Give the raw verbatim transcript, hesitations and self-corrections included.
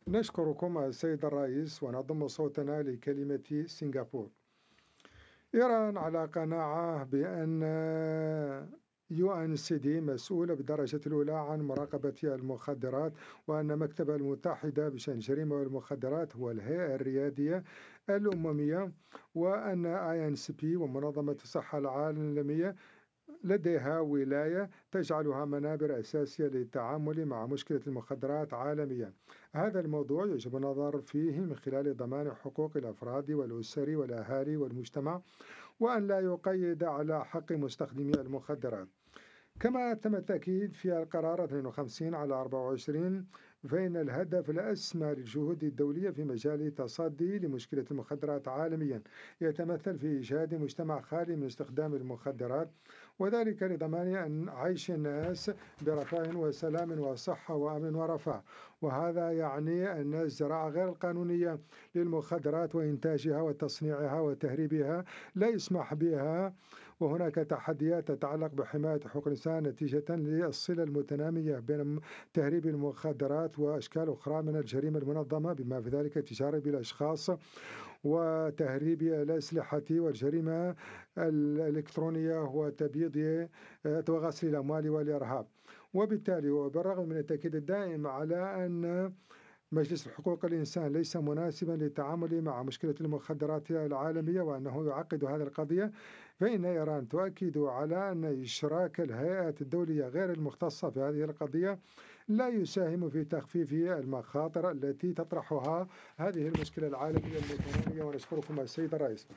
نشكركم السيد الرئيس ونضم صوتنا لكلمة سنغافورة. إيران على قناعة بأن يو إن سي دي مسؤولة بالدرجة الأولى عن مراقبة المخدرات، وأن مكتب المتحدة بشأن الجريمة والمخدرات هو الهيئة الريادية الأممية، وأن آي إن سي بي ومنظمة الصحة العالمية لديها ولاية تجعلها منابر أساسية للتعامل مع مشكلة المخدرات عالميا. هذا الموضوع يجب النظر فيه من خلال ضمان حقوق الأفراد والأسر والأهالي والمجتمع، وأن لا يقيد على حق مستخدمي المخدرات. كما تم التأكيد في القرار اثنين وخمسين على أربعة وعشرين، فإن الهدف الأسمى للجهود الدولية في مجال التصدي لمشكلة المخدرات عالميا يتمثل في إيجاد مجتمع خالي من استخدام المخدرات، وذلك لضمان أن عيش الناس برفاه وسلام وصحة وأمن ورفاه. وهذا يعني أن الزراعة غير القانونية للمخدرات وإنتاجها وتصنيعها وتهريبها لا يسمح بها، وهناك تحديات تتعلق بحماية حقوق الإنسان نتيجة للصلة المتنامية بين تهريب المخدرات وأشكال أخرى من الجريمة المنظمة، بما في ذلك التجارة بالأشخاص وتهريب الأسلحة والجريمة الإلكترونية وتبييض وغسل الأموال والإرهاب. وبالتالي وبالرغم من التأكيد الدائم على أن مجلس حقوق الإنسان ليس مناسبا للتعامل مع مشكلة المخدرات العالمية وأنه يعقد هذه القضية، فإن إيران تؤكد على أن إشراك الهيئات الدولية غير المختصة في هذه القضية لا يساهم في تخفيف المخاطر التي تطرحها هذه المشكلة العالمية المتنامية. ونشكركم السيد الرئيس.